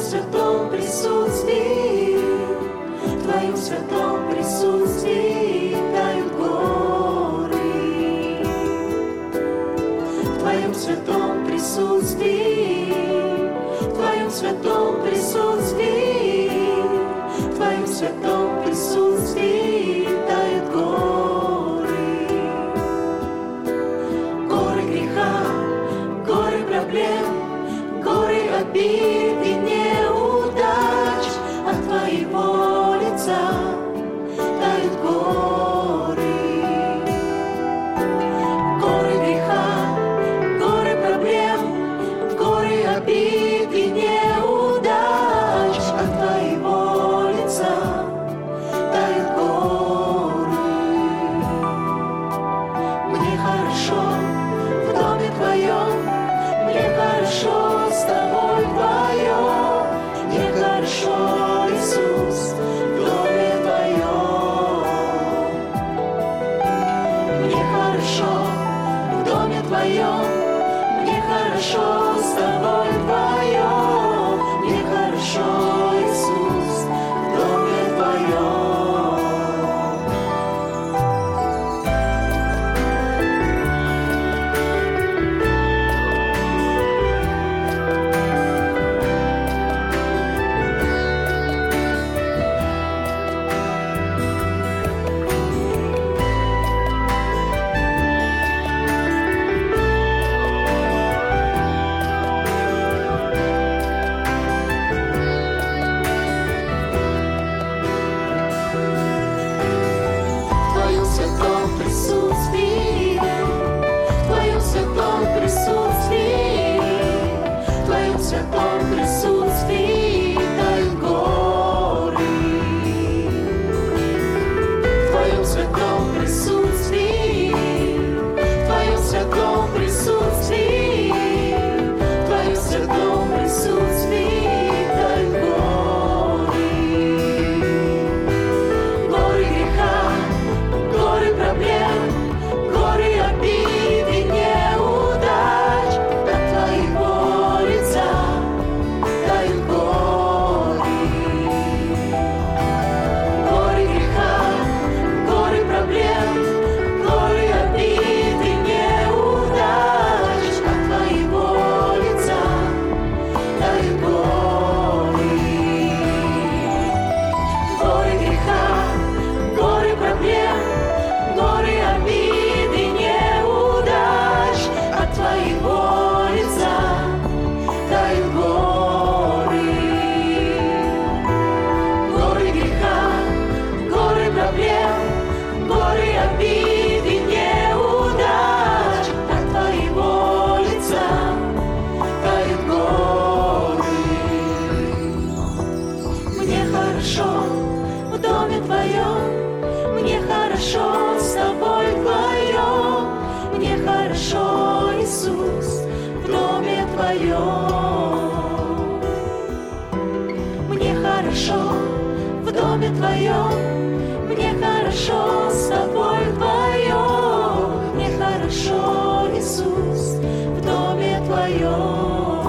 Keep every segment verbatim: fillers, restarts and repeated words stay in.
святом присутствии, в Твоем святом присутствии тают горы. В Твоем святом присутствии, в Твоем святом присутствии, в Твоем святом присутствии тают горы. Горы греха, горы проблем, горы обид и неудач, от Твоего лица тают горы. Горы греха, горы проблем, горы обид и неудач, от Твоего лица тают горы. Мне хорошо в доме Твоем, мне хорошо с Тобой вдвоем, мне хорошо, Иисус, в доме Твоем. Мне хорошо в доме Твоем, мне хорошо с Тобой вдвоем, мне хорошо, Иисус, в доме Твоем. В Твоем святом присутствии, в Твоем святом присутствии, в Твоем святом присутствии тают горы. В Твоем святом присутствии, в Твоем святом присутствии, в Твоем святом присутствии тают горы. Горы греха, горы проблем, горы обид и неудач, от Твоего лица тают горы. Горы греха, горы проблем, горы обид и неудач, от Твоего лица тают горы. Горы греха, горы проблем, горы обид и неудач, от Твоего лица тают горы. Горы греха, горы проблем, горы обид и неудач, от Твоего лица тают горы. Мне хорошо в доме Твоем, мне хорошо с Тобой вдвоем, мне хорошо, Иисус, в доме Твоем. Мне хорошо в доме Твоем, мне хорошо с Тобой вдвоем, мне хорошо, Иисус, в доме Твоем.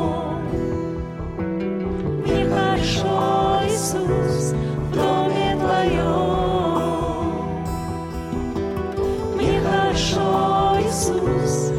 Мне хорошо, Иисус, в доме Твоем. Мне хорошо, Иисус,